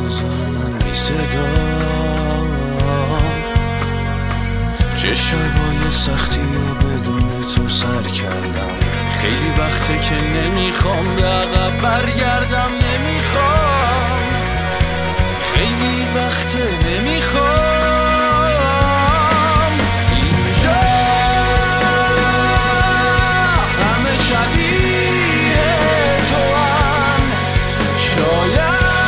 روزا من بی صدام، چه شبای سختی و بدون تو سر کردم. خیلی وقته که نمیخوام به عقب برگردم، نمیخوام، خیلی وقته نمیخوام. اینجا همه شبیه تو هم، شاید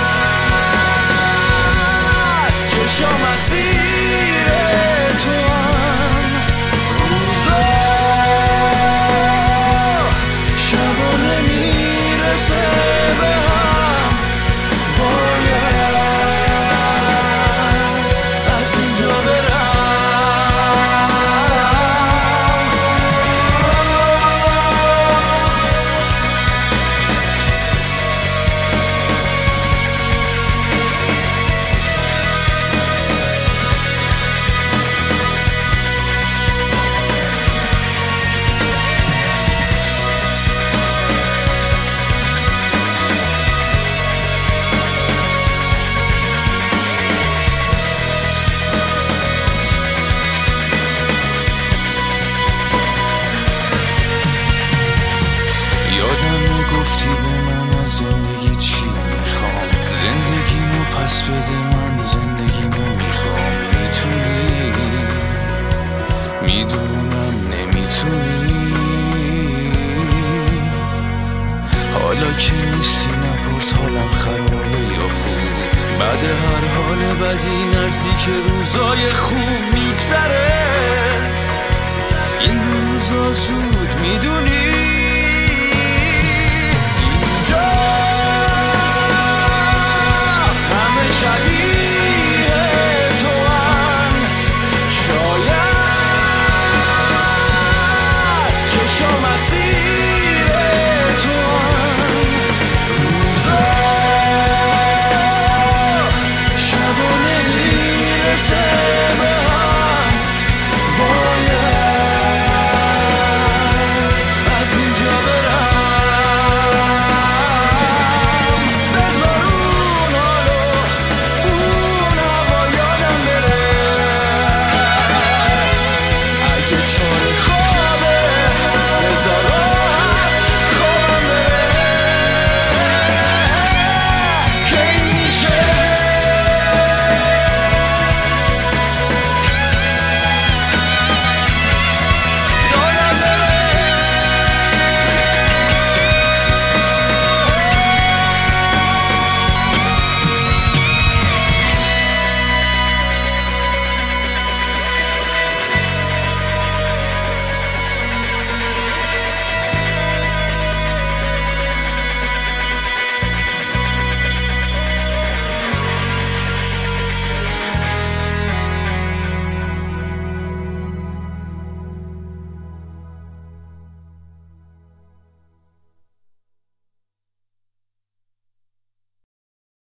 چشم اسیر تو هم، روزا شبا نمیرسه به هم. باید از اینجا برم. گفتی به من از زندگی چی میخوام، زندگیمو پس بده، من زندگیمو میخوام. میتونی، میدونم نمیتونی، حالا که نیستی نپرس حالم خرابه یا خوب. بعد هر حال بدی نزدیک روزای خوب میگذره. این روزا زود میدونی